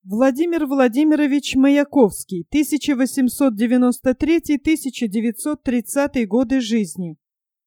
Владимир Владимирович Маяковский, 1893-1930 годы жизни.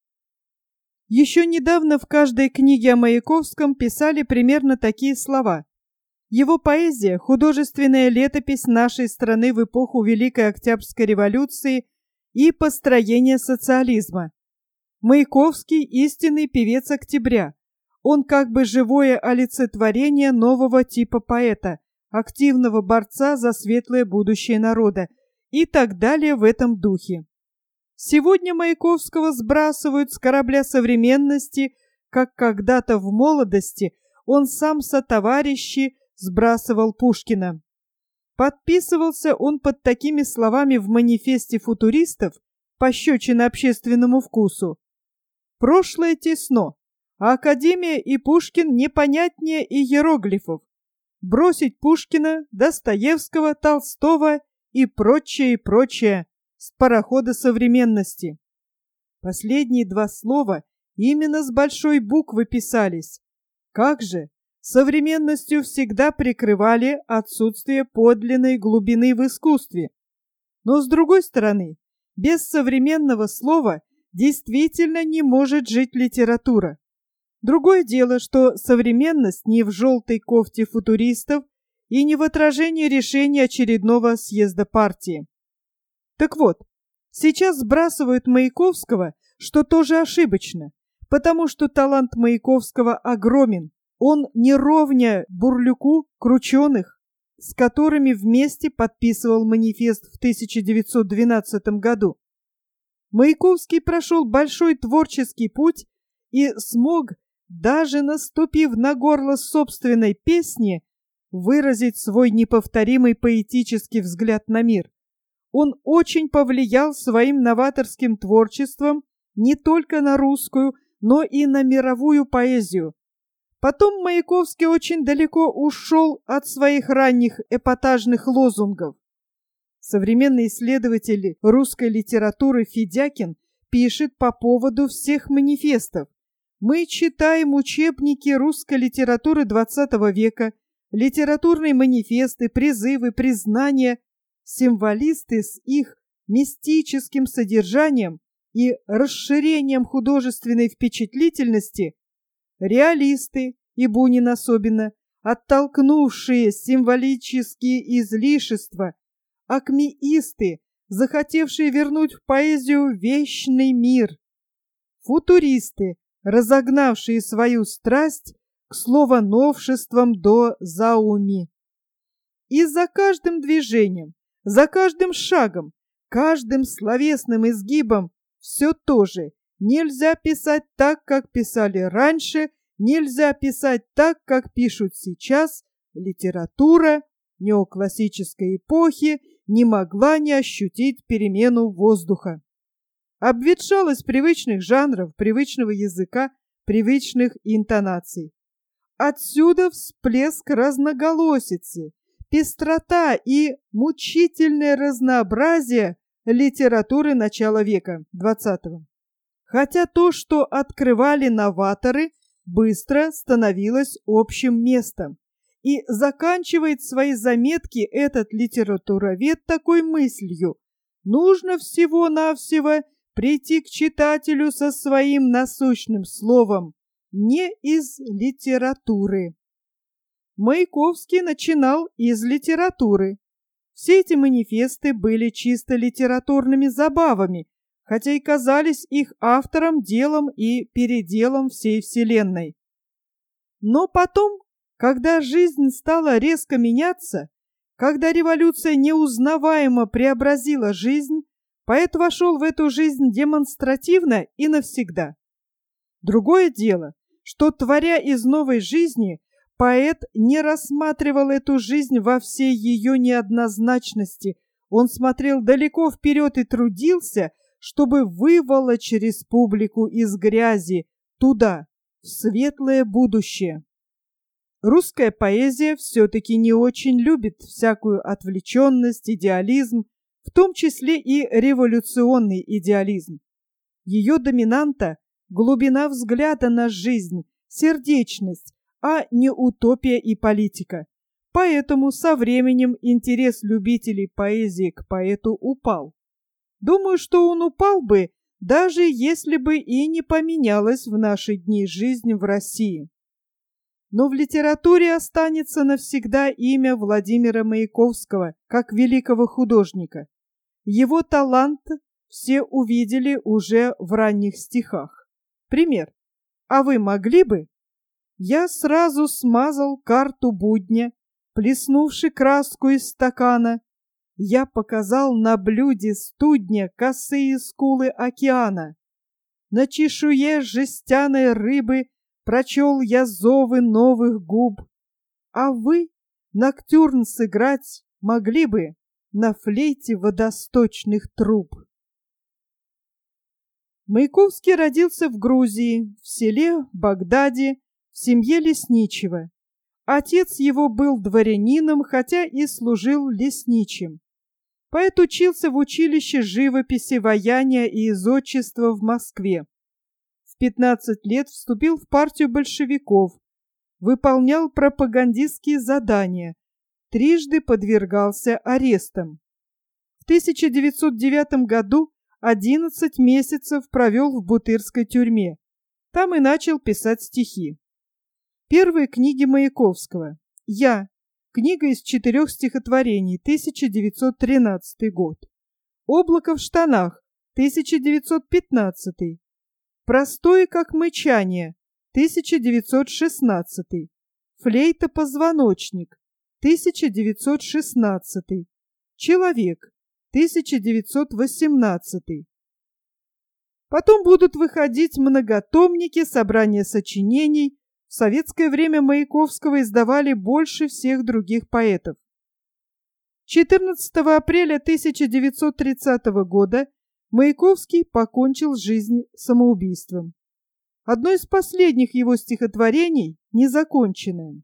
Еще недавно в каждой книге о Маяковском писали примерно такие слова. Его поэзия – художественная летопись нашей страны в эпоху Великой Октябрьской революции и построения социализма. Маяковский – истинный певец октября. Он как бы живое олицетворение нового типа поэта, активного борца за светлое будущее народа и так далее в этом духе. Сегодня Маяковского сбрасывают с корабля современности, как когда-то в молодости он сам сотоварищи сбрасывал Пушкина. Подписывался он под такими словами в манифесте футуристов, пощечина общественному вкусу. «Прошлое тесно, а Академия и Пушкин непонятнее иероглифов. Бросить Пушкина, Достоевского, Толстого и прочее с парохода современности». Последние два слова именно с большой буквы писались. Как же, современностью всегда прикрывали отсутствие подлинной глубины в искусстве. Но с другой стороны, без современного слова действительно не может жить литература. Другое дело, что современность не в желтой кофте футуристов и не в отражении решения очередного съезда партии. Так вот, сейчас сбрасывают Маяковского, что тоже ошибочно, потому что талант Маяковского огромен. Он не ровня Бурлюку, Крученых, с которыми вместе подписывал манифест в 1912 году. Маяковский прошел большой творческий путь и смог, даже наступив на горло собственной песни, выразить свой неповторимый поэтический взгляд на мир. Он очень повлиял своим новаторским творчеством не только на русскую, но и на мировую поэзию. Потом Маяковский очень далеко ушел от своих ранних эпатажных лозунгов. Современный исследователь русской литературы Федякин пишет по поводу всех манифестов. Мы читаем учебники русской литературы XX века, литературные манифесты, призывы, признания, символисты с их мистическим содержанием и расширением художественной впечатлительности, реалисты, и Бунин особенно, оттолкнувшие символические излишества, акмеисты, захотевшие вернуть в поэзию вечный мир, футуристы, разогнавшие свою страсть к словоновшествам до зауми. И за каждым движением, за каждым шагом, каждым словесным изгибом все то же. Нельзя писать так, как писали раньше, нельзя писать так, как пишут сейчас. Литература неоклассической эпохи не могла не ощутить перемену воздуха. Обветшалость привычных жанров, привычного языка, привычных интонаций. Отсюда всплеск разноголосицы, пестрота и мучительное разнообразие литературы начала века XX. Хотя то, что открывали новаторы, быстро становилось общим местом. И заканчивает свои заметки этот литературовед такой мыслью: нужно всего-навсего прийти к читателю со своим насущным словом, не из литературы. Маяковский начинал из литературы. Все эти манифесты были чисто литературными забавами, хотя и казались их автором делом и переделом всей вселенной. Но потом, когда жизнь стала резко меняться, когда революция неузнаваемо преобразила жизнь, поэт вошел в эту жизнь демонстративно и навсегда. Другое дело, что, творя из новой жизни, поэт не рассматривал эту жизнь во всей ее неоднозначности. Он смотрел далеко вперед и трудился, чтобы выволочь республику из грязи туда, в светлое будущее. Русская поэзия все-таки не очень любит всякую отвлеченность, идеализм, в том числе и революционный идеализм. Ее доминанта – глубина взгляда на жизнь, сердечность, а не утопия и политика. Поэтому со временем интерес любителей поэзии к поэту упал. Думаю, что он упал бы, даже если бы и не поменялась в наши дни жизнь в России. Но в литературе останется навсегда имя Владимира Маяковского как великого художника. Его талант все увидели уже в ранних стихах. Пример. А вы могли бы? Я сразу смазал карту будня, плеснувши краску из стакана. Я показал на блюде студня косые скулы океана. На чешуе жестяной рыбы прочел я зовы новых губ. А вы ноктюрн сыграть могли бы на флейте водосточных труб. Маяковский родился в Грузии, в селе Багдаде, в семье лесничего. Отец его был дворянином, хотя и служил лесничим. Поэт учился в училище живописи, ваяния и зодчества в Москве. В 15 лет вступил в партию большевиков, выполнял пропагандистские задания, трижды подвергался арестам. В 1909 году 11 месяцев провел в Бутырской тюрьме. Там и начал писать стихи. Первые книги Маяковского. «Я». Книга из 4 стихотворений, 1913 год. «Облако в штанах», 1915. «Простое, как мычание», 1916. «Флейта-позвоночник», 1916. «Человек», 1918. Потом будут выходить многотомники, собрания сочинений. В советское время Маяковского издавали больше всех других поэтов. 14 апреля 1930 года Маяковский покончил жизнь самоубийством. Одно из последних его стихотворений незаконченное.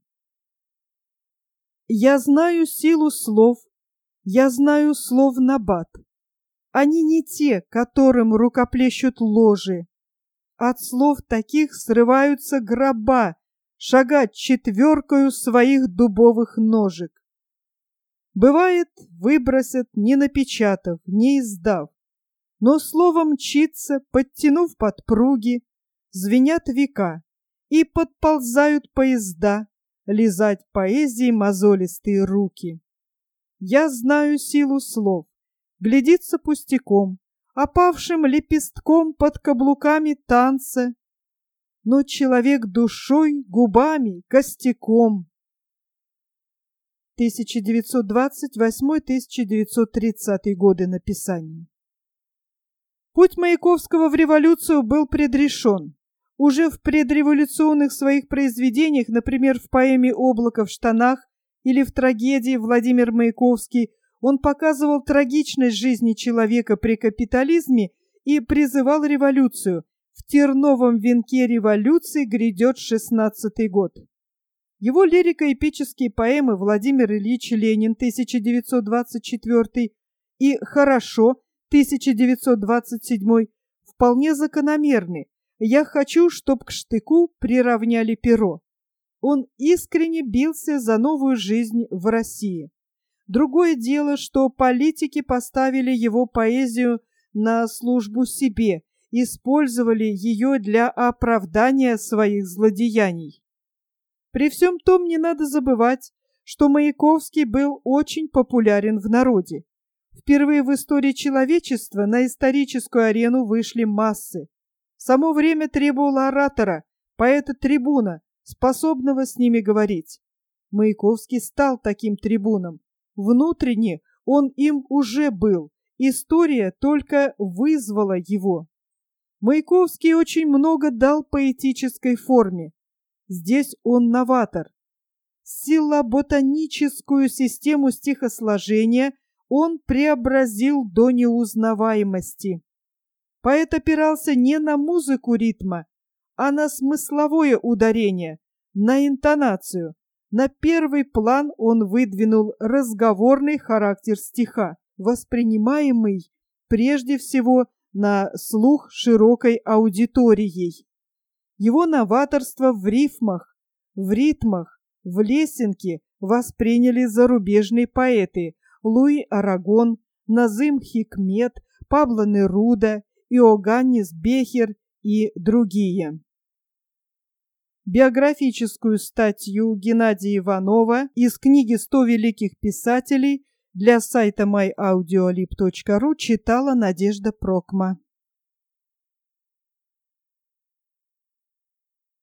«Я знаю силу слов, я знаю слов набат. Они не те, которым рукоплещут ложи. От слов таких срываются гроба, шагать четверкою своих дубовых ножек. Бывает, выбросят, не напечатав, не издав, но слово мчится, подтянув подпруги, звенят века, и подползают поезда, лизать поэзии мозолистые руки. Я знаю силу слов, глядится пустяком, опавшим лепестком под каблуками танца, но человек душой, губами, костяком. 1928-1930 годы написания. Путь Маяковского в революцию был предрешен. Уже в предреволюционных своих произведениях, например, в поэме «Облако в штанах» или в трагедии «Владимир Маяковский», он показывал трагичность жизни человека при капитализме и призывал революцию. В терновом венке революции грядет 16-й год. Его лирико-эпические поэмы «Владимир Ильич Ленин» 1924 и «Хорошо» 1927 вполне закономерны. «Я хочу, чтоб к штыку приравняли перо». Он искренне бился за новую жизнь в России. Другое дело, что политики поставили его поэзию на службу себе, использовали ее для оправдания своих злодеяний. При всем том не надо забывать, что Маяковский был очень популярен в народе. Впервые в истории человечества на историческую арену вышли массы. Само время требовало оратора, поэта-трибуна, способного с ними говорить. Маяковский стал таким трибуном. Внутренне он им уже был, история только вызвала его. Маяковский очень много дал поэтической форме. Здесь он новатор. Силоботаническую систему стихосложения он преобразил до неузнаваемости. Поэт опирался не на музыку ритма, а на смысловое ударение, на интонацию. На первый план он выдвинул разговорный характер стиха, воспринимаемый прежде всего на слух широкой аудиторией. Его новаторство в рифмах, в ритмах, в лесенке восприняли зарубежные поэты Луи Арагон, Назым Хикмет, Пабло Неруда, Иоганнис Бехер и другие. Биографическую статью Геннадия Иванова из книги «100 великих писателей» для сайта myaudiolib.ru читала Надежда Прокма.